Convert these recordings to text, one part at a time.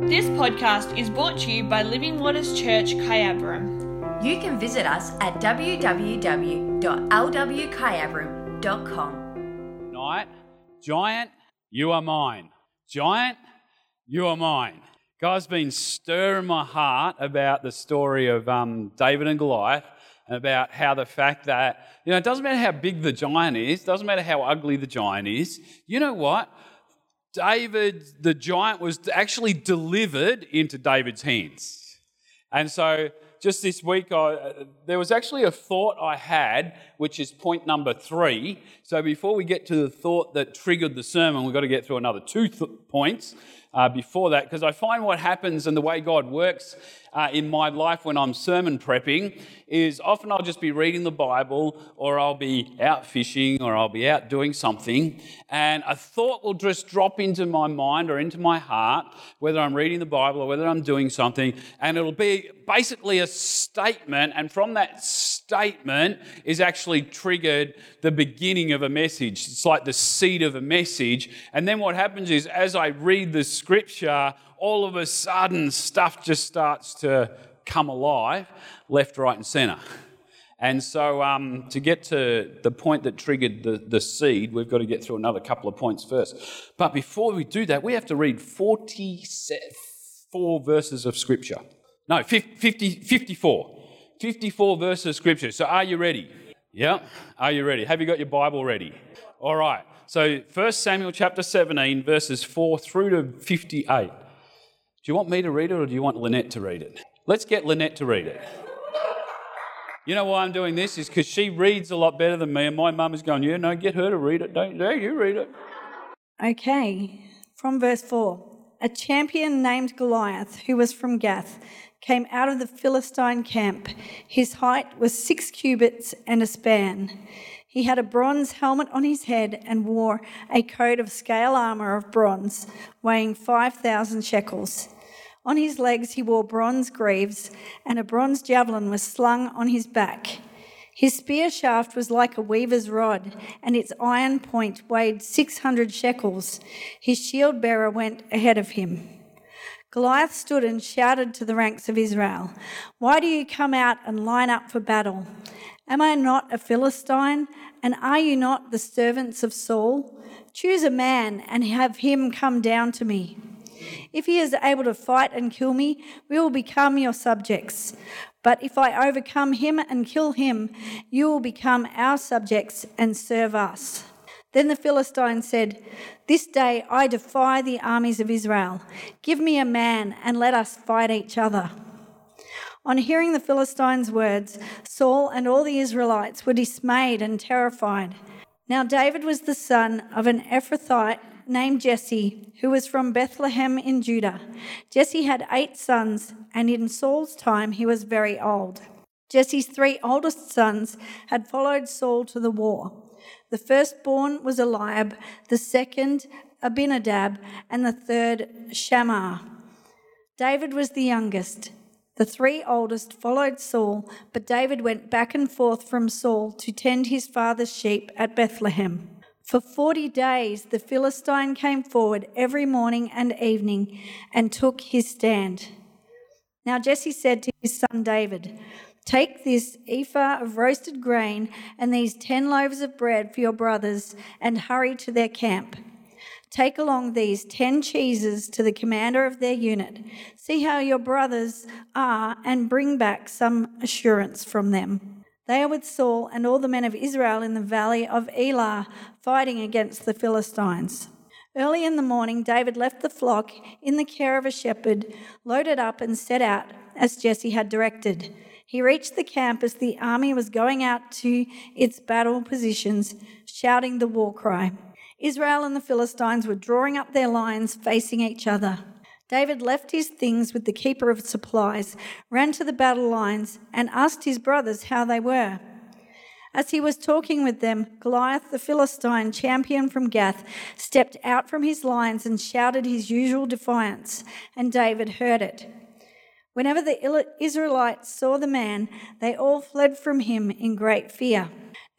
This podcast is brought to you by Living Waters Church, Kyabram. You can visit us at www.lwkyabram.com. Night, Giant, you are mine. Giant, you are mine. God's been stirring my heart about the story of David and Goliath, and about how the fact that, it doesn't matter how big the giant is, doesn't matter how ugly the giant is. You know what? David, the giant, was actually delivered into David's hands. And so just this week, there was actually a thought I had, which is point number 3. So before we get to the thought that triggered the sermon, we've got to get through another 2 points before that, because I find what happens and the way God works in my life when I'm sermon prepping is often I'll just be reading the Bible, or I'll be out fishing, or I'll be out doing something, and a thought will just drop into my mind or into my heart, whether I'm reading the Bible or whether I'm doing something, and it'll be basically a statement, and from that statement is actually triggered the beginning of a message. It's like the seed of a message, and then what happens is as I read the scripture, all of a sudden stuff just starts to come alive, left, right and centre. And so to get to the point that triggered the seed, we've got to get through another couple of points first. But before we do that, we have to read 44 verses of scripture. No, 54. 54 verses of scripture. So are you ready? Yeah? Are you ready? Have you got your Bible ready? All right. So 1 Samuel chapter 17, verses 4 through to 58. Do you want me to read it, or do you want Lynette to read it? Let's get Lynette to read it. You know why I'm doing this is because she reads a lot better than me, and my mum is going, no, get her to read it. Don't you read it. Okay, from verse 4. A champion named Goliath, who was from Gath, came out of the Philistine camp. His height was 6 cubits and a span. He had a bronze helmet on his head and wore a coat of scale armour of bronze, weighing 5,000 shekels. On his legs he wore bronze greaves, and a bronze javelin was slung on his back. His spear shaft was like a weaver's rod, and its iron point weighed 600 shekels. His shield bearer went ahead of him. Goliath stood and shouted to the ranks of Israel, "Why do you come out and line up for battle? Am I not a Philistine, and are you not the servants of Saul? Choose a man and have him come down to me. If he is able to fight and kill me, we will become your subjects. But if I overcome him and kill him, you will become our subjects and serve us." Then the Philistine said, "This day I defy the armies of Israel. Give me a man and let us fight each other." On hearing the Philistines' words, Saul and all the Israelites were dismayed and terrified. Now David was the son of an Ephrathite named Jesse, who was from Bethlehem in Judah. Jesse had 8 sons, and in Saul's time he was very old. Jesse's 3 oldest sons had followed Saul to the war. The firstborn was Eliab, the second Abinadab, and the third Shammah. David was the youngest. The 3 oldest followed Saul, but David went back and forth from Saul to tend his father's sheep at Bethlehem. For 40 days the Philistine came forward every morning and evening and took his stand. Now Jesse said to his son David, "Take this ephah of roasted grain and these 10 loaves of bread for your brothers and hurry to their camp. Take along these 10 cheeses to the commander of their unit. See how your brothers are and bring back some assurance from them. They are with Saul and all the men of Israel in the valley of Elah, fighting against the Philistines." Early in the morning, David left the flock in the care of a shepherd, loaded up and set out as Jesse had directed. He reached the camp as the army was going out to its battle positions, shouting the war cry. Israel and the Philistines were drawing up their lines facing each other. David left his things with the keeper of supplies, ran to the battle lines, and asked his brothers how they were. As he was talking with them, Goliath, the Philistine champion from Gath, stepped out from his lines and shouted his usual defiance, and David heard it. Whenever the Israelites saw the man, they all fled from him in great fear.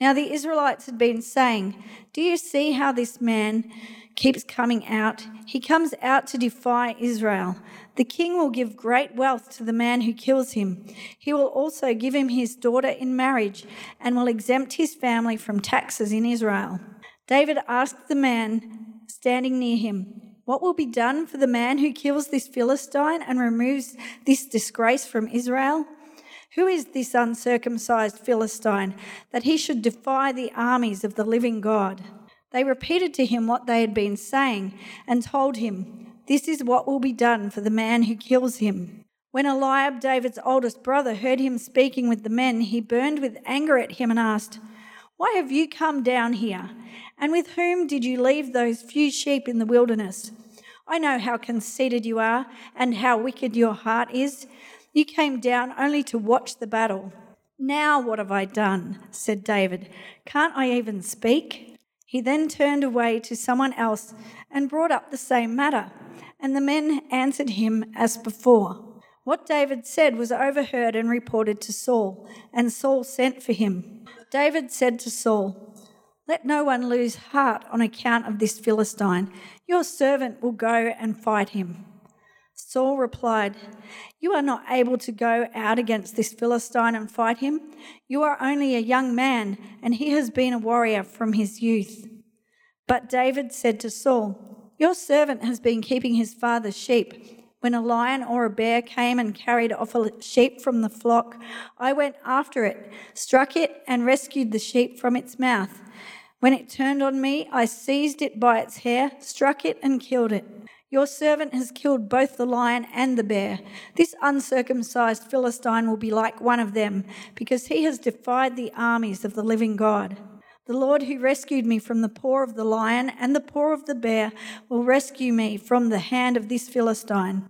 Now the Israelites had been saying, "Do you see how this man keeps coming out? He comes out to defy Israel. The king will give great wealth to the man who kills him. He will also give him his daughter in marriage and will exempt his family from taxes in Israel." David asked the man standing near him, "What will be done for the man who kills this Philistine and removes this disgrace from Israel? Who is this uncircumcised Philistine that he should defy the armies of the living God?" They repeated to him what they had been saying and told him, "This is what will be done for the man who kills him." When Eliab, David's oldest brother, heard him speaking with the men, he burned with anger at him and asked, "Why have you come down here? And with whom did you leave those few sheep in the wilderness? I know how conceited you are and how wicked your heart is. You came down only to watch the battle." "Now what have I done?" said David. "Can't I even speak?" He then turned away to someone else and brought up the same matter, and the men answered him as before. What David said was overheard and reported to Saul, and Saul sent for him. David said to Saul, "Let no one lose heart on account of this Philistine. Your servant will go and fight him." Saul replied, "You are not able to go out against this Philistine and fight him. You are only a young man, and he has been a warrior from his youth." But David said to Saul, "Your servant has been keeping his father's sheep. When a lion or a bear came and carried off a sheep from the flock, I went after it, struck it, and rescued the sheep from its mouth. When it turned on me, I seized it by its hair, struck it, and killed it. Your servant has killed both the lion and the bear. This uncircumcised Philistine will be like one of them, because he has defied the armies of the living God. The Lord who rescued me from the paw of the lion and the paw of the bear will rescue me from the hand of this Philistine."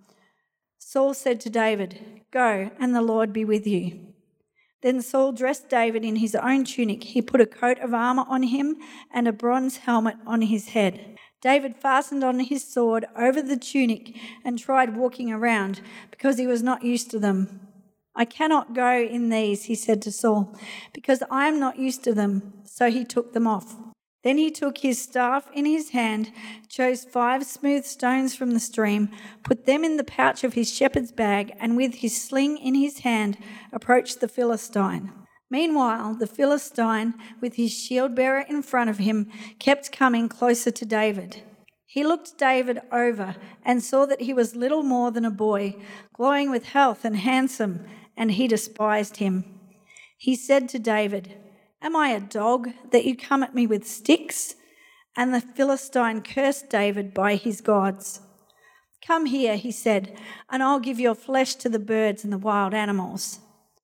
Saul said to David, "Go, and the Lord be with you." Then Saul dressed David in his own tunic. He put a coat of armour on him and a bronze helmet on his head. David fastened on his sword over the tunic and tried walking around because he was not used to them. "I cannot go in these," he said to Saul, "because I am not used to them." So he took them off. Then he took his staff in his hand, chose 5 smooth stones from the stream, put them in the pouch of his shepherd's bag, and with his sling in his hand approached the Philistine. Meanwhile, the Philistine, with his shield-bearer in front of him, kept coming closer to David. He looked David over and saw that he was little more than a boy, glowing with health and handsome, and he despised him. He said to David, "Am I a dog that you come at me with sticks?" And the Philistine cursed David by his gods. "Come here," he said, "and I'll give your flesh to the birds and the wild animals."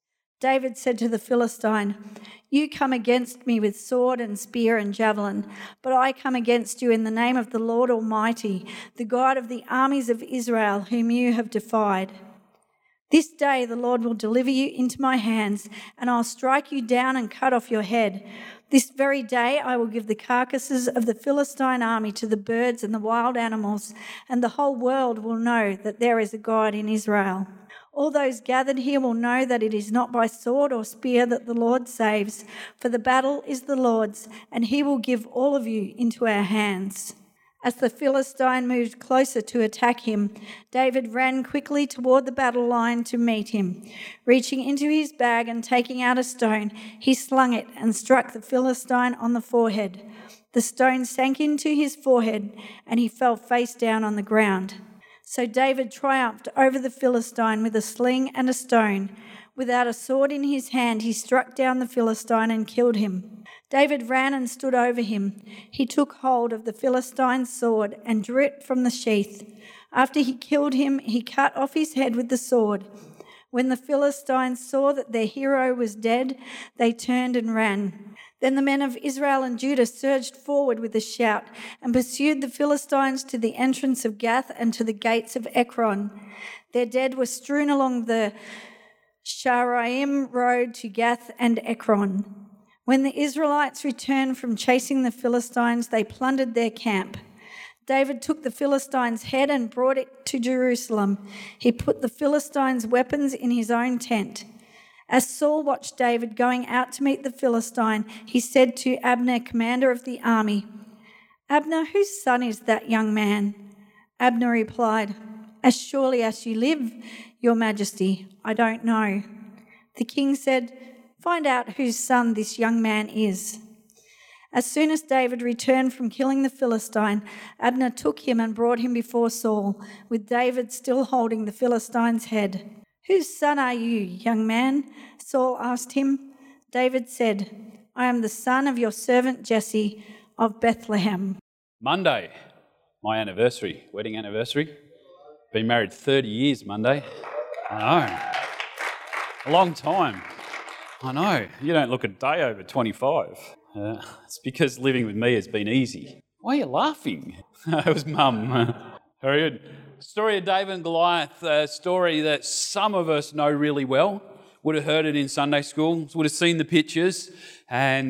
David said to the Philistine, "You come against me with sword and spear and javelin, but I come against you in the name of the Lord Almighty, the God of the armies of Israel, whom you have defied. This day the Lord will deliver you into my hands, and I'll strike you down and cut off your head. This very day I will give the carcasses of the Philistine army to the birds and the wild animals, and the whole world will know that there is a God in Israel. All those gathered here will know that it is not by sword or spear that the Lord saves, for the battle is the Lord's, and he will give all of you into our hands." As the Philistine moved closer to attack him, David ran quickly toward the battle line to meet him. Reaching into his bag and taking out a stone, he slung it and struck the Philistine on the forehead. The stone sank into his forehead, and he fell face down on the ground. So David triumphed over the Philistine with a sling and a stone. Without a sword in his hand, he struck down the Philistine and killed him. David ran and stood over him. He took hold of the Philistine's sword and drew it from the sheath. After he killed him, he cut off his head with the sword. When the Philistines saw that their hero was dead, they turned and ran. Then the men of Israel and Judah surged forward with a shout and pursued the Philistines to the entrance of Gath and to the gates of Ekron. Their dead were strewn along the Sharaim road to Gath and Ekron. When the Israelites returned from chasing the Philistines, they plundered their camp. David took the Philistine's head and brought it to Jerusalem. He put the Philistines' weapons in his own tent. As Saul watched David going out to meet the Philistine, he said to Abner, commander of the army, "Abner, whose son is that young man?" Abner replied, "As surely as you live, your majesty, I don't know." The king said, "Find out whose son this young man is." As soon as David returned from killing the Philistine, Abner took him and brought him before Saul, with David still holding the Philistine's head. "Whose son are you, young man?" Saul asked him. David said, "I am the son of your servant Jesse of Bethlehem." Monday, my anniversary, wedding anniversary. Been married 30 years Monday. I know. A long time. I know. You don't look a day over 25. It's because living with me has been easy. Why are you laughing? It was Mum. Very good. Story of David and Goliath, a story that some of us know really well. Would have heard it in Sunday school, would have seen the pictures. And,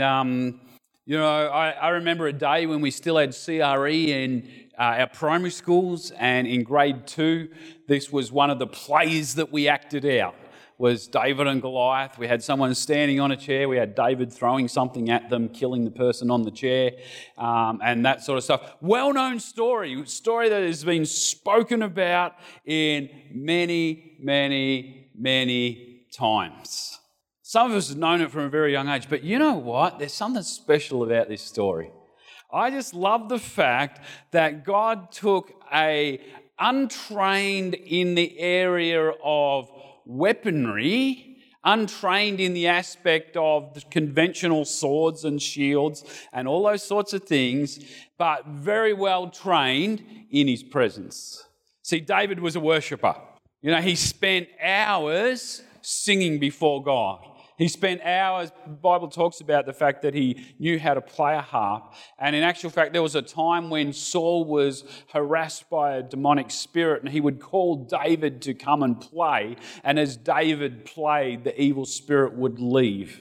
I remember a day when we still had CRE in our primary schools, and in grade 2, this was one of the plays that we acted out, was David and Goliath. We had someone standing on a chair, we had David throwing something at them, killing the person on the chair, and that sort of stuff. Well-known story that has been spoken about in many, many, many times. Some of us have known it from a very young age, but you know what? There's something special about this story. I just love the fact that God took a untrained in the area of weaponry, untrained in the aspect of the conventional swords and shields and all those sorts of things, but very well trained in his presence. See, David was a worshipper. He spent hours singing before God. He spent hours, the Bible talks about the fact that he knew how to play a harp. And in actual fact, there was a time when Saul was harassed by a demonic spirit, and he would call David to come and play. And as David played, the evil spirit would leave.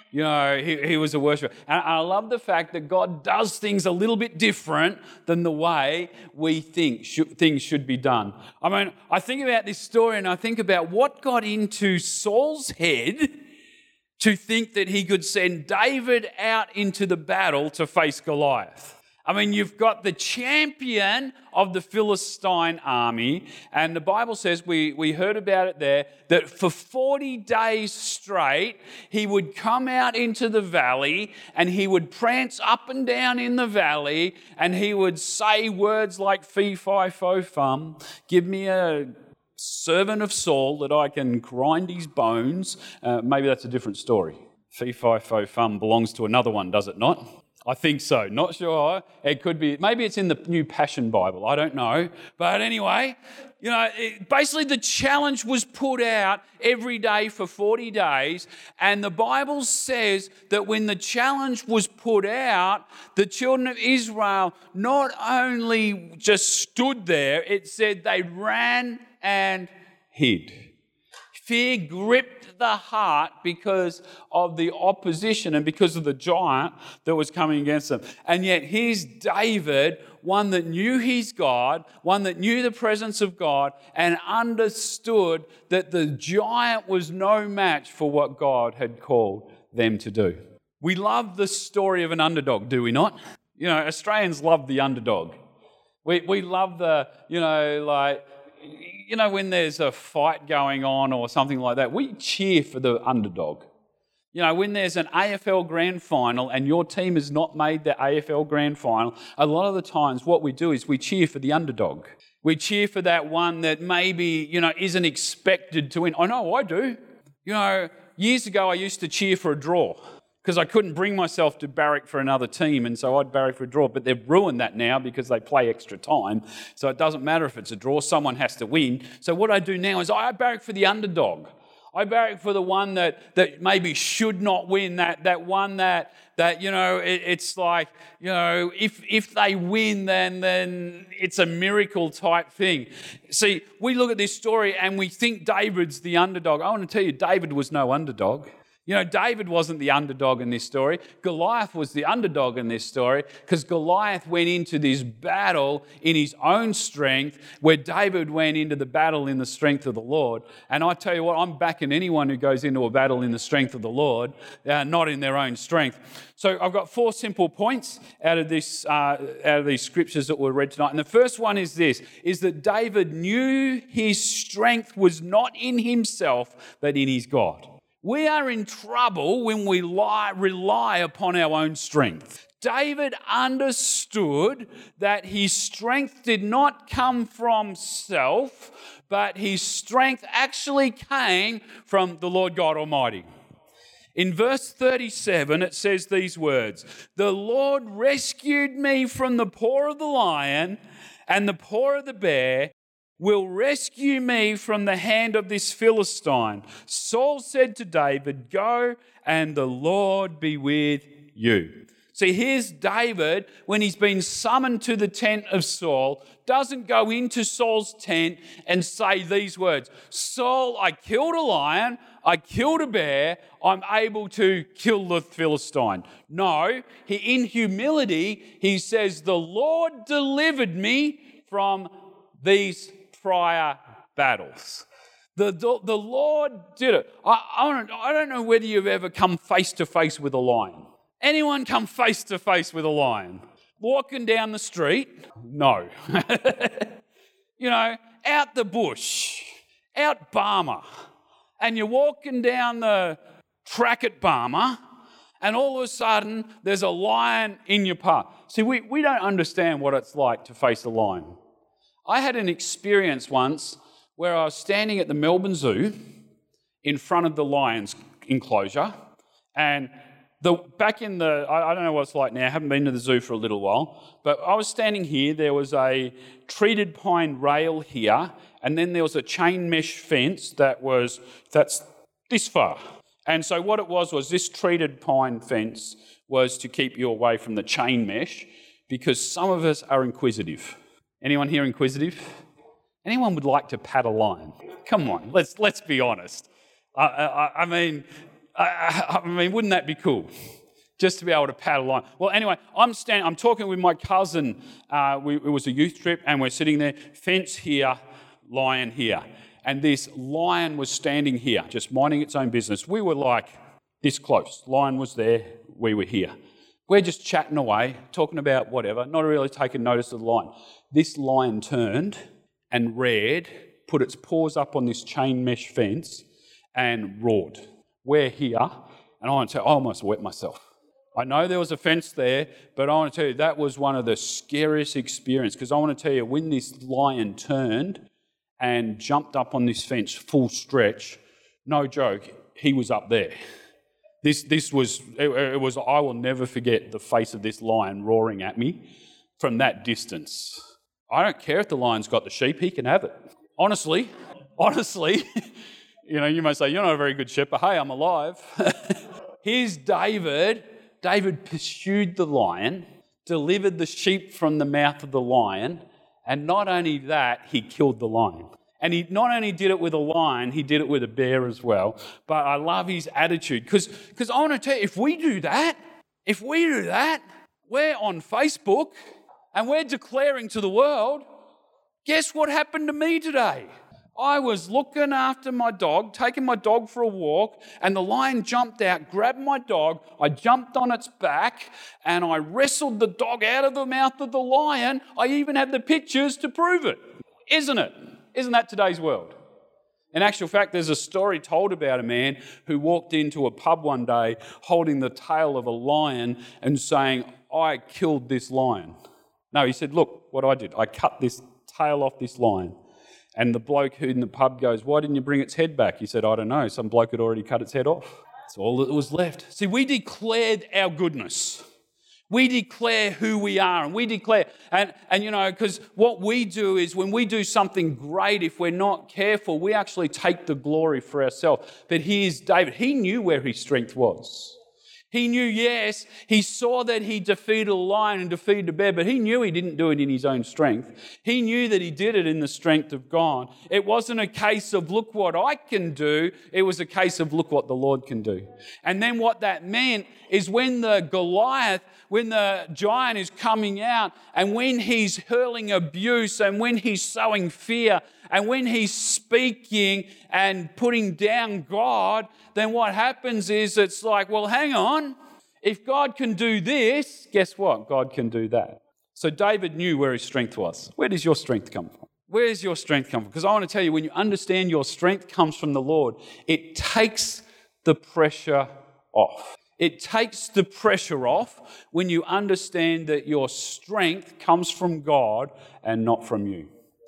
He was a worshiper. And I love the fact that God does things a little bit different than the way we think things should be done. I mean, I think about this story and I think about what got into Saul's head to think that he could send David out into the battle to face Goliath. I mean, you've got the champion of the Philistine army, and the Bible says, we heard about it there, that for 40 days straight, he would come out into the valley and he would prance up and down in the valley and he would say words like, "Fee, fi, fo, fum, give me a servant of Saul that I can grind his bones." Maybe that's a different story. Fee, fi, fo, fum belongs to another one, does it not? I think so. Not sure. It could be. Maybe it's in the New Passion Bible. I don't know. But anyway, basically the challenge was put out every day for 40 days. And the Bible says that when the challenge was put out, the children of Israel not only just stood there, it said they ran and hid. Fear gripped the heart because of the opposition and because of the giant that was coming against them. And yet here's David, one that knew his God, one that knew the presence of God and understood that the giant was no match for what God had called them to do. We love the story of an underdog, do we not? Australians love the underdog. We love when there's a fight going on or something like that, we cheer for the underdog. When there's an AFL Grand Final and your team has not made the AFL Grand Final, a lot of the times what we do is we cheer for the underdog. We cheer for that one that maybe, isn't expected to win. I know I do. Years ago I used to cheer for a draw, because I couldn't bring myself to barrack for another team, and so I'd barrack for a draw. But they've ruined that now because they play extra time. So it doesn't matter if it's a draw, someone has to win. So what I do now is I barrack for the underdog. I barrack for the one that maybe should not win, that one that it's like, if they win, then it's a miracle type thing. See, we look at this story and we think David's the underdog. I want to tell you, David was no underdog. You know, David wasn't the underdog in this story. Goliath was the underdog in this story because Goliath went into this battle in his own strength, where David went into the battle in the strength of the Lord. And I tell you what, I'm backing anyone who goes into a battle in the strength of the Lord, not in their own strength. So I've got 4 simple points out of these scriptures that were read tonight. And the first one is this, is that David knew his strength was not in himself, but in his God. We are in trouble when we rely upon our own strength. David understood that his strength did not come from self, but his strength actually came from the Lord God Almighty. In verse 37, it says these words, "The Lord rescued me from the paw of the lion and the paw of the bear, will rescue me from the hand of this Philistine." Saul said to David, "Go, and the Lord be with you." See, here's David, when he's been summoned to the tent of Saul, doesn't go into Saul's tent and say these words, "Saul, I killed a lion, I killed a bear, I'm able to kill the Philistine." No, in humility, he says, "The Lord delivered me from these prior battles." The Lord did it. I don't know whether you've ever come face to face with a lion. Anyone come face to face with a lion? Walking down the street? No. You know, out the bush, out Barmer, and you're walking down the track at Barmer, and all of a sudden there's a lion in your path. See, we don't understand what it's like to face a lion. I had an experience once where I was standing at the Melbourne Zoo in front of the lion's enclosure, and I don't know what it's like now, I haven't been to the zoo for a little while, but I was standing here, there was a treated pine rail here, and then there was a chain mesh fence that's this far. And so what it was this treated pine fence was to keep you away from the chain mesh, because some of us are inquisitive. Anyone here inquisitive? Anyone would like to pat a lion? Come on, let's be honest. I mean, wouldn't that be cool? Just to be able to pat a lion. Well, anyway, I'm talking with my cousin. It was a youth trip, and we're sitting there, fence here, lion here. And this lion was standing here, just minding its own business. We were like this close. Lion was there, we were here. We're just chatting away, talking about whatever, not really taking notice of the lion. This lion turned and reared, put its paws up on this chain mesh fence and roared. We're here, and I want to tell you, I almost wet myself. I know there was a fence there, but I want to tell you, that was one of the scariest experiences, because I want to tell you, when this lion turned and jumped up on this fence full stretch, no joke, he was up there. It was. I will never forget the face of this lion roaring at me from that distance. I don't care if the lion's got the sheep, he can have it. Honestly, you know, you may say, "You're not a very good shepherd." Hey, I'm alive. Here's David. David pursued the lion, delivered the sheep from the mouth of the lion, and not only that, he killed the lion. And he not only did it with a lion, he did it with a bear as well. But I love his attitude, because I want to tell you, if we do that, we're on Facebook and we're declaring to the world, guess what happened to me today? I was looking after my dog, taking my dog for a walk, and the lion jumped out, grabbed my dog, I jumped on its back, and I wrestled the dog out of the mouth of the lion. I even have the pictures to prove it. Isn't it? Isn't that today's world? In actual fact, there's a story told about a man who walked into a pub one day holding the tail of a lion and saying, "I killed this lion." No, he said, "Look what I did. I cut this tail off this lion." And the bloke who in the pub goes, "Why didn't you bring its head back?" He said, "I don't know. Some bloke had already cut its head off." That's all that was left. See, we declared our goodness. We declare who we are, and we declare, and you know, because what we do is when we do something great, if we're not careful, we actually take the glory for ourselves. But here's David. He knew where his strength was. He knew, yes, he saw that he defeated a lion and defeated a bear, but he knew he didn't do it in his own strength. He knew that he did it in the strength of God. It wasn't a case of, look what I can do. It was a case of, look what the Lord can do. And then what that meant is when the giant is coming out, and when he's hurling abuse, and when he's sowing fear, and when he's speaking and putting down God, then what happens is it's like, well, hang on. If God can do this, guess what? God can do that. So David knew where his strength was. Where does your strength come from? Where does your strength come from? Because I want to tell you, when you understand your strength comes from the Lord, it takes the pressure off. It takes the pressure off when you understand that your strength comes from God and not from you.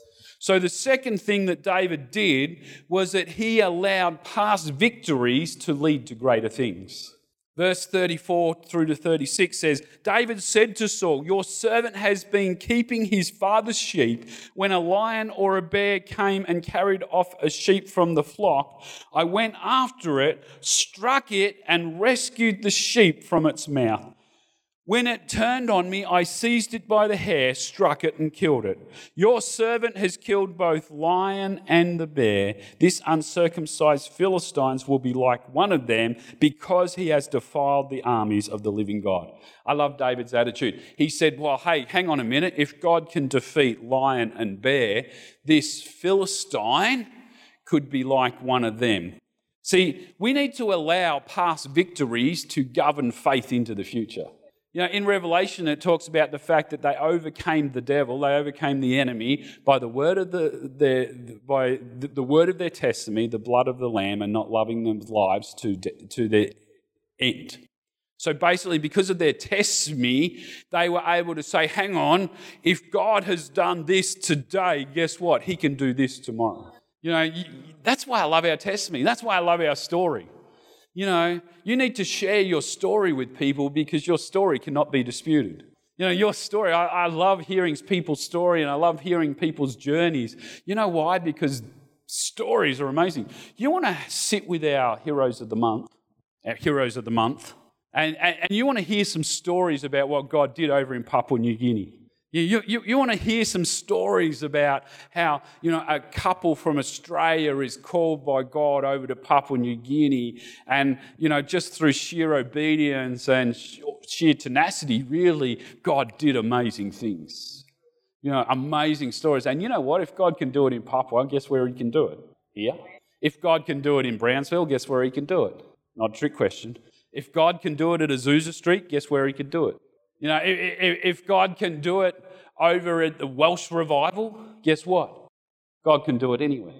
So the second thing that David did was that he allowed past victories to lead to greater things. Verse 34 through to 36 says, David said to Saul, your servant has been keeping his father's sheep. When a lion or a bear came and carried off a sheep from the flock, I went after it, struck it, and rescued the sheep from its mouth. When it turned on me, I seized it by the hair, struck it, and killed it. Your servant has killed both lion and the bear. This uncircumcised Philistine will be like one of them because he has defiled the armies of the living God. I love David's attitude. He said, well, hey, hang on a minute. If God can defeat lion and bear, this Philistine could be like one of them. See, we need to allow past victories to govern faith into the future. You know, in Revelation, it talks about the fact that they overcame the devil, they overcame the enemy by the word of the word of their testimony, the blood of the Lamb, and not loving their lives to their end. So basically, because of their testimony, they were able to say, hang on, if God has done this today, guess what? He can do this tomorrow. You know, that's why I love our testimony. That's why I love our story. You know, you need to share your story with people because your story cannot be disputed. You know, your story, I love hearing people's story and I love hearing people's journeys. You know why? Because stories are amazing. You want to sit with our heroes of the month, and you want to hear some stories about what God did over in Papua New Guinea. You want to hear some stories about how, you know, a couple from Australia is called by God over to Papua New Guinea and, you know, just through sheer obedience and sheer tenacity, really, God did amazing things. You know, amazing stories. And you know what? If God can do it in Papua, guess where he can do it? Here. If God can do it in Brownsville, guess where he can do it? Not a trick question. If God can do it at Azusa Street, guess where he could do it? You know, if God can do it over at the Welsh Revival, guess what? God can do it anywhere.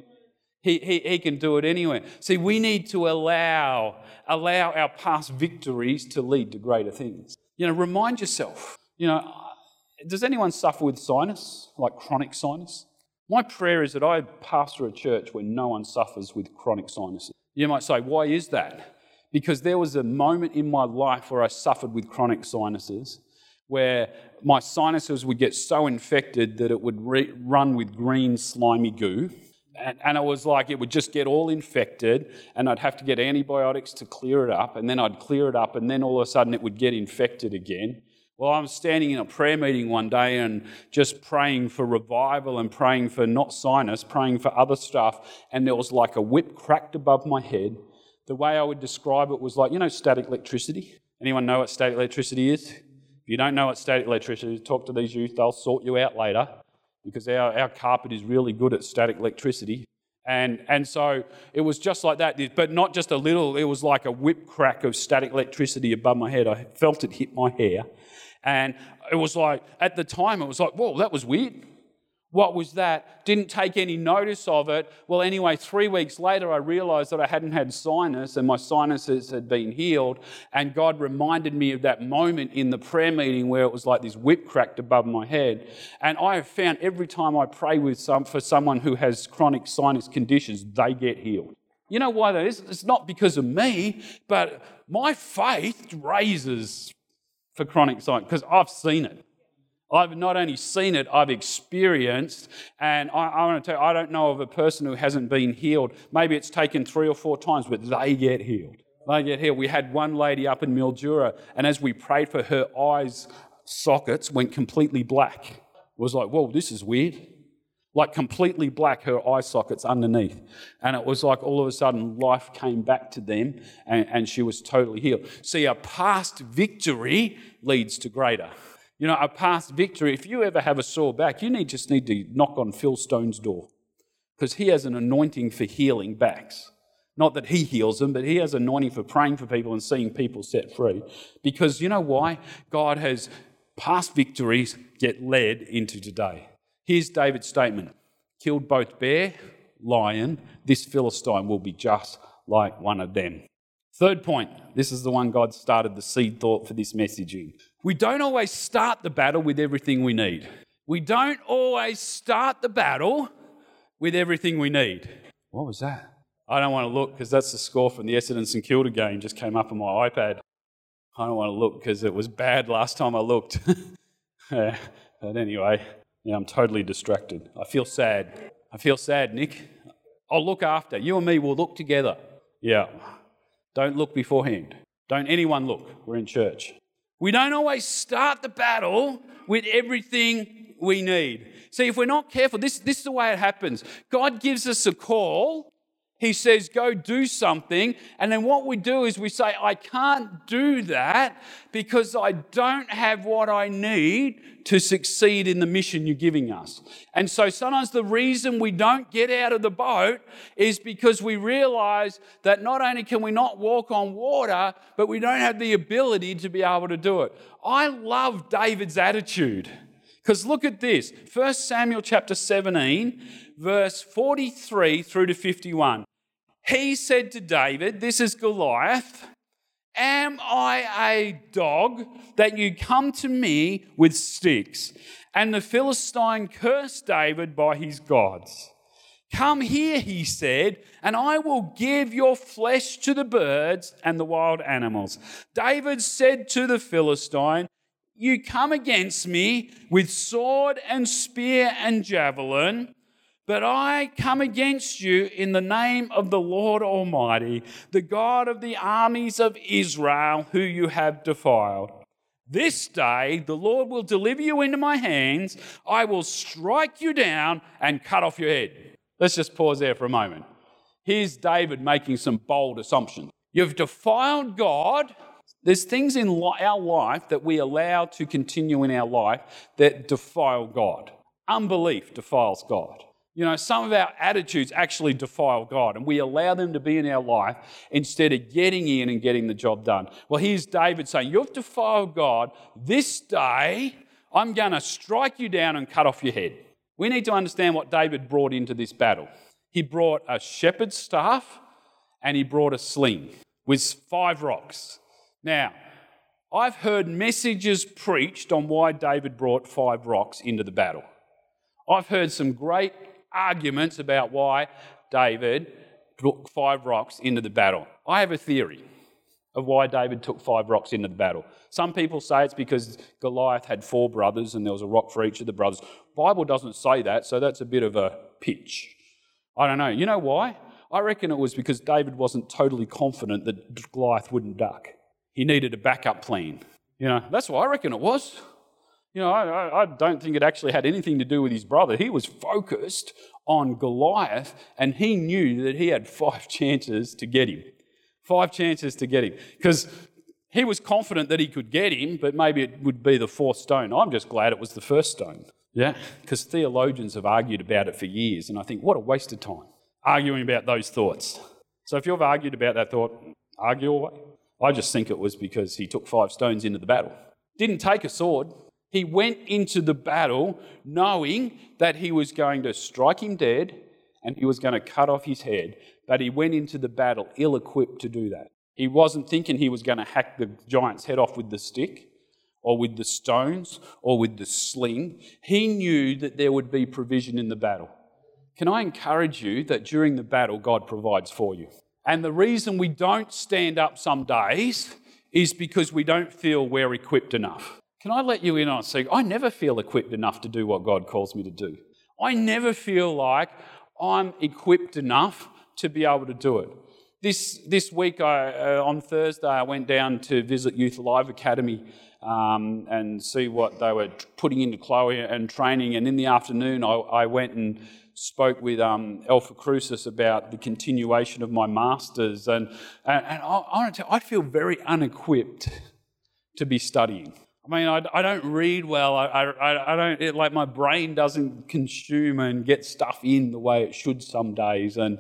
He can do it anywhere. See, we need to allow our past victories to lead to greater things. You know, remind yourself, you know, does anyone suffer with sinus, like chronic sinus? My prayer is that I pastor a church where no one suffers with chronic sinus. You might say, why is that? Because there was a moment in my life where I suffered with chronic sinuses, where my sinuses would get so infected that it would run with green slimy goo. And it was like it would just get all infected and I'd have to get antibiotics to clear it up, and then I'd clear it up and then all of a sudden it would get infected again. Well, I was standing in a prayer meeting one day and just praying for revival and praying for not sinus, praying for other stuff, and there was like a whip cracked above my head. The way I would describe it was like, you know, static electricity? Anyone know what static electricity is? If you don't know what static electricity is, talk to these youth, they'll sort you out later, because our carpet is really good at static electricity. And so it was just like that, but not just a little, it was like a whip crack of static electricity above my head. I felt it hit my hair. And it was like, at the time, it was like, whoa, that was weird. What was that? Didn't take any notice of it. Well, anyway, 3 weeks later, I realised that I hadn't had sinus and my sinuses had been healed. And God reminded me of that moment in the prayer meeting where it was like this whip cracked above my head. And I have found every time I pray for someone who has chronic sinus conditions, they get healed. You know why that is? It's not because of me, but my faith raises for chronic sinus because I've seen it. I've not only seen it, I've experienced, and I want to tell you, I don't know of a person who hasn't been healed. Maybe it's taken 3 or 4 times, but they get healed. They get healed. We had one lady up in Mildura, and as we prayed for her, eyes sockets went completely black. It was like, whoa, this is weird. Like completely black, her eye sockets underneath. And it was like all of a sudden life came back to them and she was totally healed. See, a past victory leads to greater. You know, a past victory, if you ever have a sore back, you just need to knock on Phil Stone's door because he has an anointing for healing backs. Not that he heals them, but he has an anointing for praying for people and seeing people set free. Because you know why? God has past victories get led into today. Here's David's statement. Killed both bear, lion, this Philistine will be just like one of them. Third point, this is the one God started the seed thought for this message in. We don't always start the battle with everything we need. We don't always start the battle with everything we need. What was that? I don't want to look because that's the score from the Essendon St Kilda game just came up on my iPad. I don't want to look because it was bad last time I looked. But anyway, yeah, I'm totally distracted. I feel sad. Nick. I'll look after. You and me will look together. Yeah. Don't look beforehand. Don't anyone look. We're in church. We don't always start the battle with everything we need. See, if we're not careful, this is the way it happens. God gives us a call. He says, go do something. And then what we do is we say, I can't do that because I don't have what I need to succeed in the mission you're giving us. And so sometimes the reason we don't get out of the boat is because we realize that not only can we not walk on water, but we don't have the ability to be able to do it. I love David's attitude. Because look at this, 1 Samuel chapter 17, verse 43 through to 51. He said to David, this is Goliath, am I a dog that you come to me with sticks? And the Philistine cursed David by his gods. Come here, he said, and I will give your flesh to the birds and the wild animals. David said to the Philistine, you come against me with sword and spear and javelin, but I come against you in the name of the Lord Almighty, the God of the armies of Israel, who you have defiled. This day the Lord will deliver you into my hands. I will strike you down and cut off your head. Let's just pause there for a moment. Here's David making some bold assumptions. You've defiled God. There's things in our life that we allow to continue in our life that defile God. Unbelief defiles God. You know, some of our attitudes actually defile God, and we allow them to be in our life instead of getting in and getting the job done. Well, here's David saying, you've defiled God. This day, I'm going to strike you down and cut off your head. We need to understand what David brought into this battle. He brought a shepherd's staff and he brought a sling with 5 rocks. Now, I've heard messages preached on why David brought 5 rocks into the battle. I've heard some great arguments about why David took 5 rocks into the battle. I have a theory of why David took 5 rocks into the battle. Some people say it's because Goliath had 4 brothers and there was a rock for each of the brothers. The Bible doesn't say that, so that's a bit of a pitch. I don't know. You know why? I reckon it was because David wasn't totally confident that Goliath wouldn't duck. He needed a backup plan. You know, that's what I reckon it was. You know, I don't think it actually had anything to do with his brother. He was focused on Goliath and he knew that he had 5 chances to get him. 5 chances to get him. Because he was confident that he could get him, but maybe it would be the 4th stone. I'm just glad it was the 1st stone. Yeah, because theologians have argued about it for years, and I think, what a waste of time arguing about those thoughts. So if you've argued about that thought, argue away. I just think it was because he took 5 stones into the battle. Didn't take a sword. He went into the battle knowing that he was going to strike him dead and he was going to cut off his head, but he went into the battle ill-equipped to do that. He wasn't thinking he was going to hack the giant's head off with the stick or with the stones or with the sling. He knew that there would be provision in the battle. Can I encourage you that during the battle, God provides for you? And the reason we don't stand up some days is because we don't feel we're equipped enough. Can I let you in on a secret? I never feel equipped enough to do what God calls me to do. I never feel like I'm equipped enough to be able to do it. This week, on Thursday, I went down to visit Youth Live Academy and see what they were putting into Chloe and training. And in the afternoon, I went and spoke with Alpha Crucis about the continuation of my masters. And I want to tell you, I feel very unequipped to be studying. I mean, I don't read well. I don't, like, my brain doesn't consume and get stuff in the way it should some days. And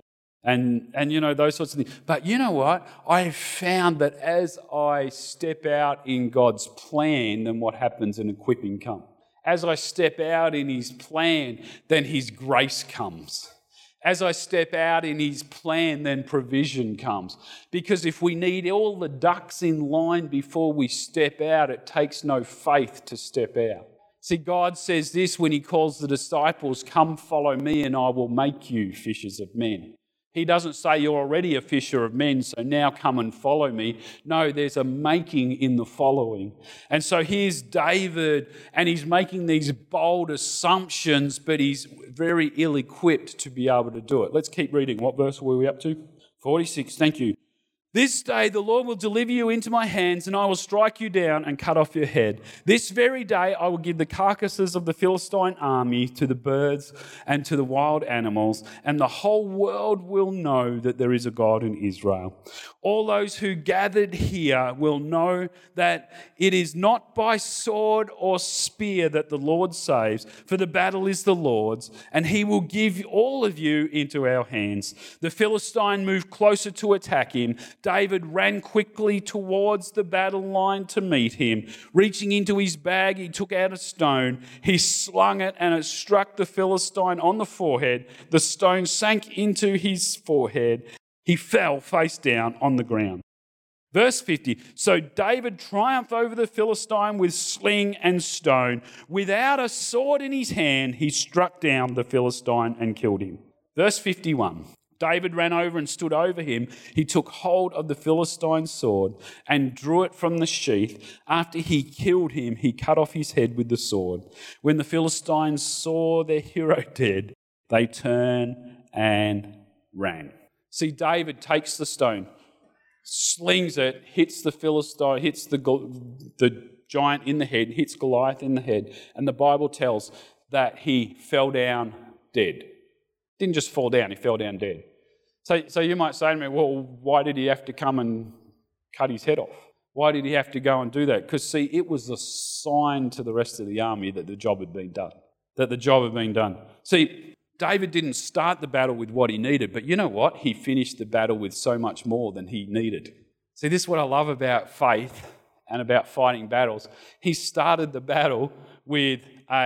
you know, those sorts of things. But you know what? I found that as I step out in God's plan, then what happens in equipping comes. As I step out in His plan, then His grace comes. As I step out in His plan, then provision comes. Because if we need all the ducks in line before we step out, it takes no faith to step out. See, God says this when He calls the disciples, "Come follow me and I will make you fishers of men." He doesn't say you're already a fisher of men, so now come and follow me. No, there's a making in the following. And so here's David, and he's making these bold assumptions, but he's very ill-equipped to be able to do it. Let's keep reading. What verse were we up to? 46, thank you. "This day the Lord will deliver you into my hands, and I will strike you down and cut off your head. This very day I will give the carcasses of the Philistine army to the birds and to the wild animals, and the whole world will know that there is a God in Israel. All those who gathered here will know that it is not by sword or spear that the Lord saves, for the battle is the Lord's, and He will give all of you into our hands." The Philistine moved closer to attack him. David ran quickly towards the battle line to meet him. Reaching into his bag, he took out a stone. He slung it, and it struck the Philistine on the forehead. The stone sank into his forehead. He fell face down on the ground. Verse 50, "So David triumphed over the Philistine with sling and stone. Without a sword in his hand, he struck down the Philistine and killed him." Verse 51, "David ran over and stood over him. He took hold of the Philistine's sword and drew it from the sheath. After he killed him, he cut off his head with the sword. When the Philistines saw their hero dead, they turned and ran." See, David takes the stone, slings it, hits the Philistine, hits the giant in the head, hits Goliath in the head, and the Bible tells that he fell down dead. Didn't just fall down, he fell down dead. So you might say to me, well, why did he have to come and cut his head off? Why did he have to go and do that? Because, see, it was a sign to the rest of the army that the job had been done. See, David didn't start the battle with what he needed, but you know what? He finished the battle with so much more than he needed. See, this is what I love about faith and about fighting battles. He started the battle with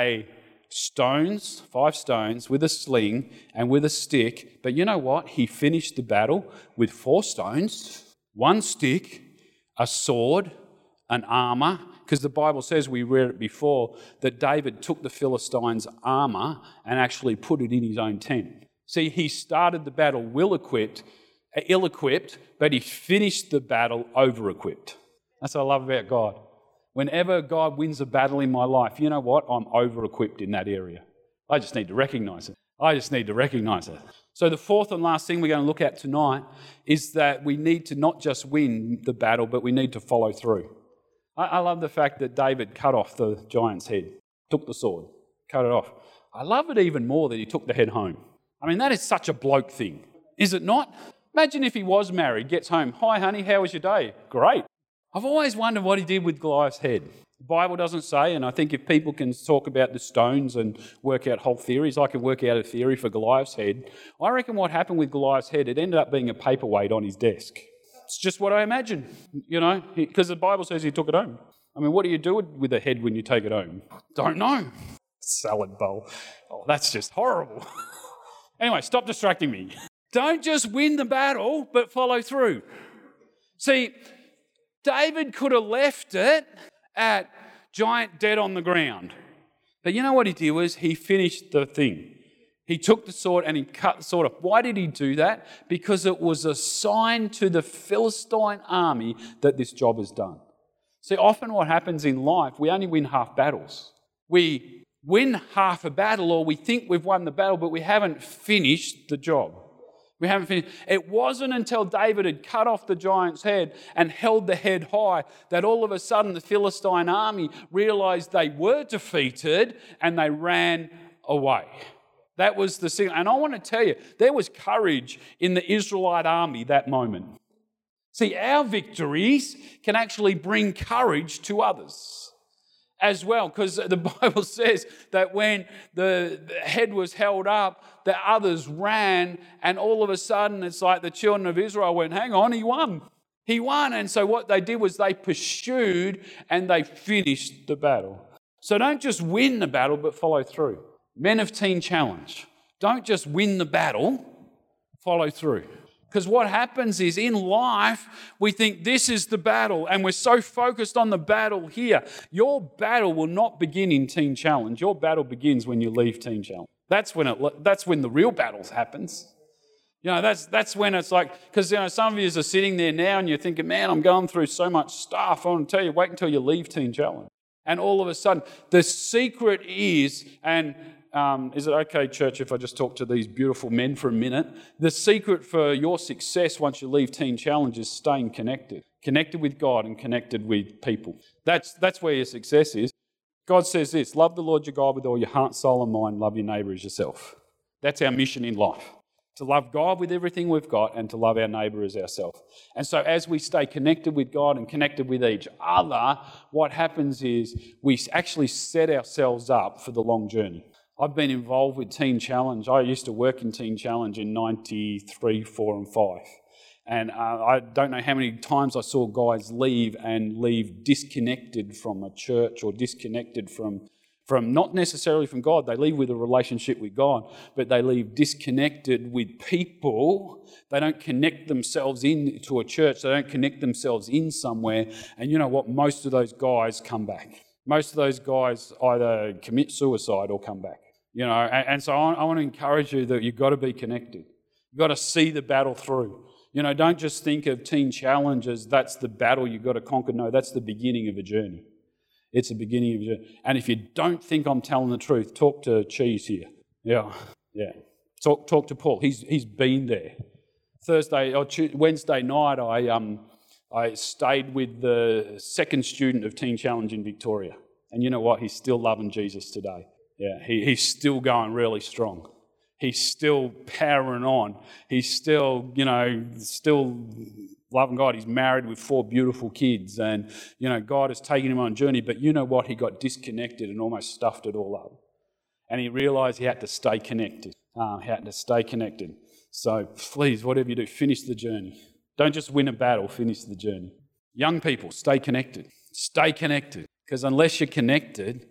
5 stones with a sling and with a stick. But you know what? He finished the battle with 4 stones, 1 stick, a sword, an armour. Because the Bible says, we read it before, that David took the Philistines' armour and actually put it in his own tent. See, he started the battle ill-equipped, but he finished the battle over-equipped. That's what I love about God. Whenever God wins a battle in my life, you know what? I'm over-equipped in that area. I just need to recognise it. So the fourth and last thing we're going to look at tonight is that we need to not just win the battle, but we need to follow through. I love the fact that David cut off the giant's head, took the sword, cut it off. I love it even more that he took the head home. I mean, that is such a bloke thing, is it not? Imagine if he was married, gets home, "Hi, honey, how was your day?" "Great." I've always wondered what he did with Goliath's head. The Bible doesn't say, and I think if people can talk about the stones and work out whole theories, I can work out a theory for Goliath's head. I reckon what happened with Goliath's head, it ended up being a paperweight on his desk. It's just what I imagine, because the Bible says he took it home. I mean, what do you do with a head when you take it home? Don't know. Salad bowl. Oh, that's just horrible. Anyway, stop distracting me. Don't just win the battle, but follow through. See, David could have left it at giant dead on the ground. But you know what he did was he finished the thing. He took the sword and he cut the sword off. Why did he do that? Because it was a sign to the Philistine army that this job is done. See, often what happens in life, we only win half battles. We win half a battle, or we think we've won the battle, but we haven't finished the job. We haven't finished. It wasn't until David had cut off the giant's head and held the head high that all of a sudden the Philistine army realized they were defeated and they ran away. That was the signal. And I want to tell you, there was courage in the Israelite army that moment. See, our victories can actually bring courage to others as well, because the Bible says that when the head was held up, the others ran, and all of a sudden it's like the children of Israel went, hang on, he won. He won. And so what they did was they pursued and they finished the battle. So don't just win the battle, but follow through. Men of Teen Challenge, don't just win the battle, follow through. Because what happens is in life, we think this is the battle and we're so focused on the battle here. Your battle will not begin in Teen Challenge. Your battle begins when you leave Teen Challenge. That's when the real battles happens. You know, that's when it's like, because, you know, some of you are sitting there now and you're thinking, man, I'm going through so much stuff. I want to tell you, wait until you leave Teen Challenge. And all of a sudden, the secret is, and is it okay, church, if I just talk to these beautiful men for a minute? The secret for your success once you leave Teen Challenge is staying connected. Connected with God and connected with people. That's where your success is. God says this, love the Lord your God with all your heart, soul and mind, love your neighbour as yourself. That's our mission in life. To love God with everything we've got and to love our neighbour as ourselves. And so as we stay connected with God and connected with each other, what happens is we actually set ourselves up for the long journey. I've been involved with Teen Challenge. I used to work in Teen Challenge in 93, 4 and 5. And I don't know how many times I saw guys leave disconnected from a church or disconnected from not necessarily from God. They leave with a relationship with God, but they leave disconnected with people. They don't connect themselves into a church. They don't connect themselves in somewhere. And you know what? Most of those guys come back. Most of those guys either commit suicide or come back. You know, and so I want to encourage you that you've got to be connected. You've got to see the battle through. You know, don't just think of Teen Challenge as that's the battle you've got to conquer. No, that's the beginning of a journey. It's the beginning of a journey. And if you don't think I'm telling the truth, talk to Cheese here. Yeah. Talk to Paul. He's been there. Wednesday night, I stayed with the second student of Teen Challenge in Victoria. And you know what? He's still loving Jesus today. Yeah, he's still going really strong. He's still powering on. He's still, still loving God. He's married with 4 beautiful kids. And, God has taken him on a journey. But you know what? He got disconnected and almost stuffed it all up. And he realised he had to stay connected. So please, whatever you do, finish the journey. Don't just win a battle, finish the journey. Young people, stay connected. Stay connected. Because unless you're connected,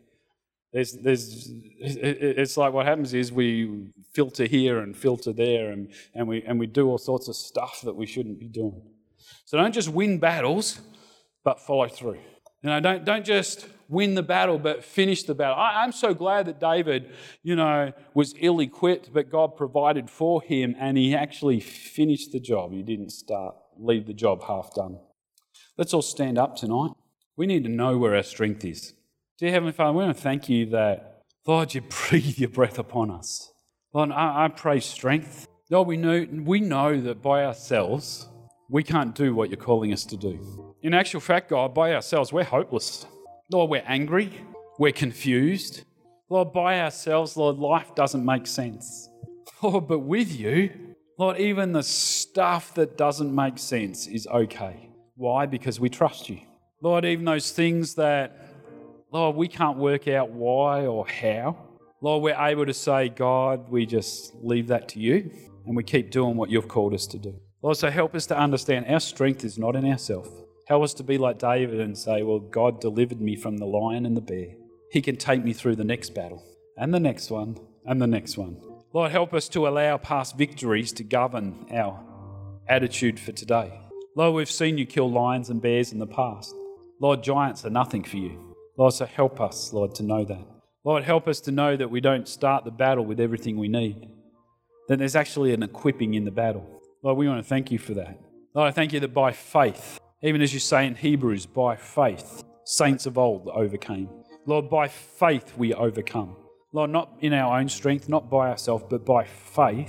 it's like what happens is we filter here and filter there and we do all sorts of stuff that we shouldn't be doing. So don't just win battles, but follow through. Don't just win the battle, but finish the battle. I'm so glad that David, was ill-equipped, but God provided for him and he actually finished the job. He didn't leave the job half done. Let's all stand up tonight. We need to know where our strength is. Dear Heavenly Father, we want to thank you that, Lord, you breathe your breath upon us. Lord, I pray strength. Lord, we know that by ourselves, we can't do what you're calling us to do. In actual fact, God, by ourselves, we're hopeless. Lord, we're angry. We're confused. Lord, by ourselves, Lord, life doesn't make sense. Lord, but with you, Lord, even the stuff that doesn't make sense is okay. Why? Because we trust you. Lord, even those things that, Lord, we can't work out why or how. Lord, we're able to say, God, we just leave that to you and we keep doing what you've called us to do. Lord, so help us to understand our strength is not in ourselves. Help us to be like David and say, well, God delivered me from the lion and the bear. He can take me through the next battle and the next one and the next one. Lord, help us to allow past victories to govern our attitude for today. Lord, we've seen you kill lions and bears in the past. Lord, giants are nothing for you. Lord, so help us, Lord, to know that. Lord, help us to know that we don't start the battle with everything we need. That there's actually an equipping in the battle. Lord, we want to thank you for that. Lord, I thank you that by faith, even as you say in Hebrews, by faith, saints of old overcame. Lord, by faith we overcome. Lord, not in our own strength, not by ourselves, but by faith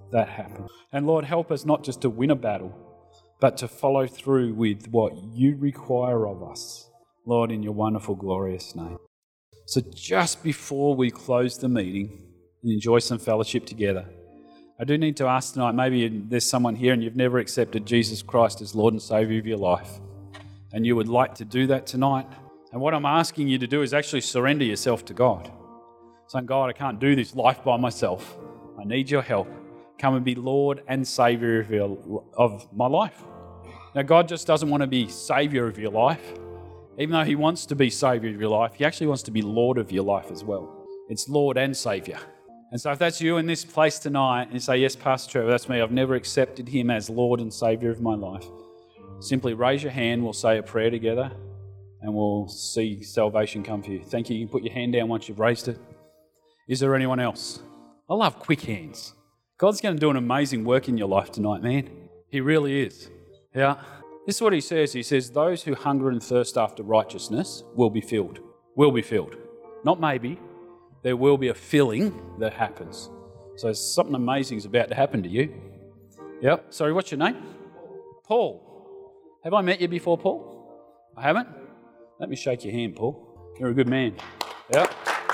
that happen. And Lord, help us not just to win a battle, but to follow through with what you require of us. Lord, in your wonderful, glorious name. So just before we close the meeting and enjoy some fellowship together, I do need to ask tonight, maybe there's someone here and you've never accepted Jesus Christ as Lord and Saviour of your life, and you would like to do that tonight. And what I'm asking you to do is actually surrender yourself to God. Saying, God, I can't do this life by myself. I need your help. Come and be Lord and Saviour of my life. Now, God just doesn't want to be Saviour of your life. Even though he wants to be Saviour of your life, he actually wants to be Lord of your life as well. It's Lord and Saviour. And so if that's you in this place tonight and you say, yes, Pastor Trevor, that's me, I've never accepted him as Lord and Saviour of my life, simply raise your hand, we'll say a prayer together, and we'll see salvation come for you. Thank you. You can put your hand down once you've raised it. Is there anyone else? I love quick hands. God's going to do an amazing work in your life tonight, man. He really is. Yeah. This is what he says. He says, those who hunger and thirst after righteousness will be filled. Will be filled. Not maybe. There will be a filling that happens. So something amazing is about to happen to you. Yep. Sorry, what's your name? Paul. Have I met you before, Paul? I haven't? Let me shake your hand, Paul. You're a good man. Yep.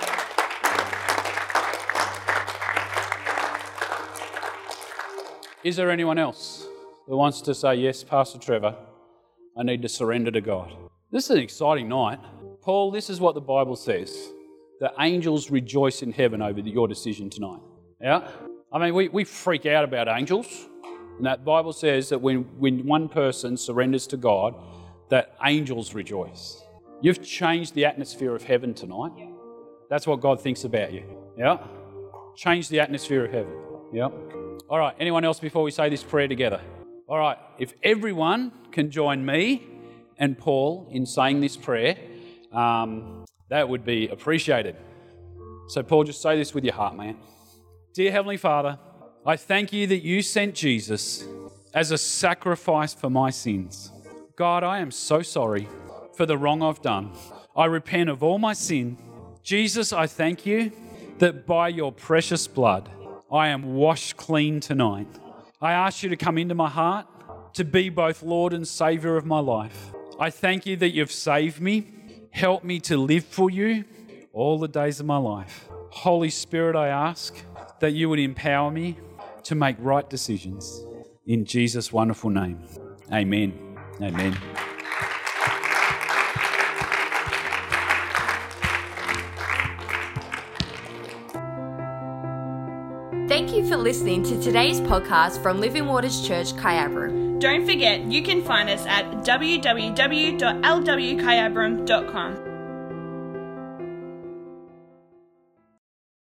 Is there anyone else who wants to say, yes, Pastor Trevor, I need to surrender to God? This is an exciting night. Paul, this is what the Bible says. The angels rejoice in heaven over your decision tonight. Yeah? I mean, we freak out about angels. And that Bible says that when one person surrenders to God, that angels rejoice. You've changed the atmosphere of heaven tonight. That's what God thinks about you. Yeah? Change the atmosphere of heaven. Yeah? All right, anyone else before we say this prayer together? All right, if everyone can join me and Paul in saying this prayer, that would be appreciated. So Paul, just say this with your heart, man. Dear Heavenly Father, I thank you that you sent Jesus as a sacrifice for my sins. God, I am so sorry for the wrong I've done. I repent of all my sin. Jesus, I thank you that by your precious blood, I am washed clean tonight. I ask you to come into my heart, to be both Lord and Saviour of my life. I thank you that you've saved me. Help me to live for you all the days of my life. Holy Spirit, I ask that you would empower me to make right decisions. In Jesus' wonderful name, amen. Amen. Thank you for listening to today's podcast from Living Waters Church, Kyabram. Don't forget, you can find us at www.lwkyabram.com.